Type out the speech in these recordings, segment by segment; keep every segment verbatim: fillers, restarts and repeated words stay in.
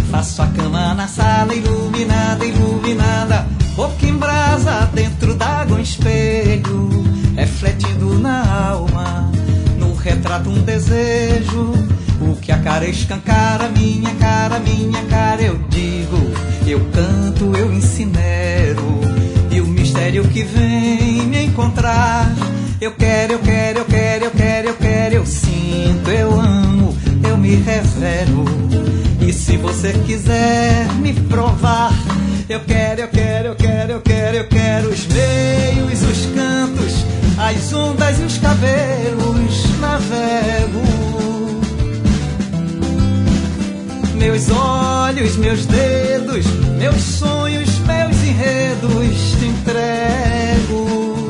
Faço a cama na sala iluminada, iluminada. Boca em brasa, dentro d'água um espelho, refletindo na alma, no retrato um desejo. O que a cara escancara, minha cara, minha cara. Eu digo, eu canto, eu incinero, e o mistério que vem me encontrar. Eu quero, eu quero, eu quero, eu quero, eu quero. Eu sinto, eu amo, eu me revelo. E se você quiser me provar, eu quero, eu quero, eu quero, eu quero, eu quero. Os meios, os cantos, as ondas e os cabelos. Navego. Meus olhos, meus dedos, meus sonhos, meus enredos te entrego.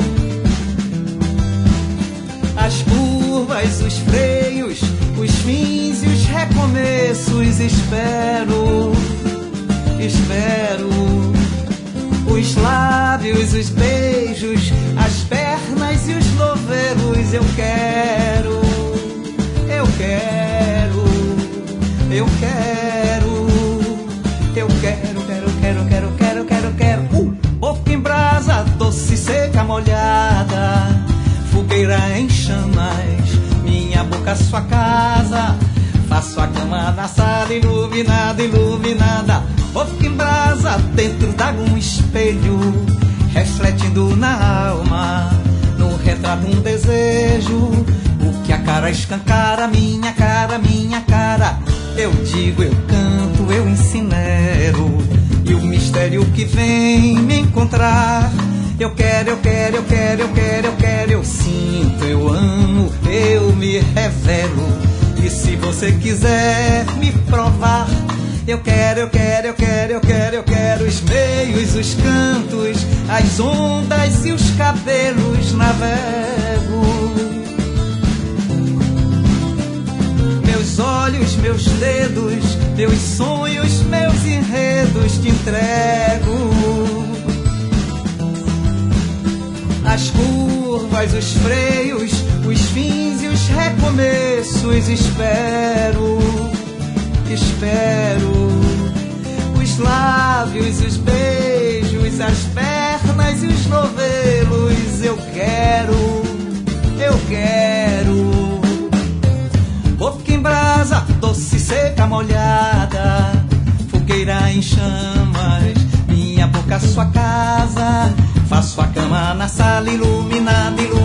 As curvas, os freios, os fins e os recomeços espero, espero. Os lábios, os beijos, as pernas e os novelos. Eu quero, eu quero, eu quero, eu quero, quero, quero, quero, quero, quero, quero. Uh! Boca em brasa, doce, seca, molhada, fogueira em chamas, minha boca, sua casa. Faço a cama na sala iluminada, iluminada. Boca em brasa, dentro d'água um espelho, refletindo na alma, no retrato um desejo. O que a cara escancara, minha cara, minha cara. Eu digo, eu canto, eu incinero, e o mistério que vem me encontrar. Eu quero, eu quero, eu quero, eu quero, eu quero. Eu sinto, eu amo, eu me revelo. E se você quiser me provar, eu quero, eu quero, eu quero, eu quero, eu quero. Os meios, os cantos, as ondas e os cabelos. Navego. Meus olhos, meus dedos, meus sonhos, meus enredos te entrego. As curvas, os freios, os fins e os recomeços espero, espero. Os lábios, os beijos, as pernas e os novelos. Eu quero, eu quero. Boca em brasa, doce, seca, molhada, fogueira em chamas, minha boca, sua casa. Faço a cama na sala iluminada, iluminada.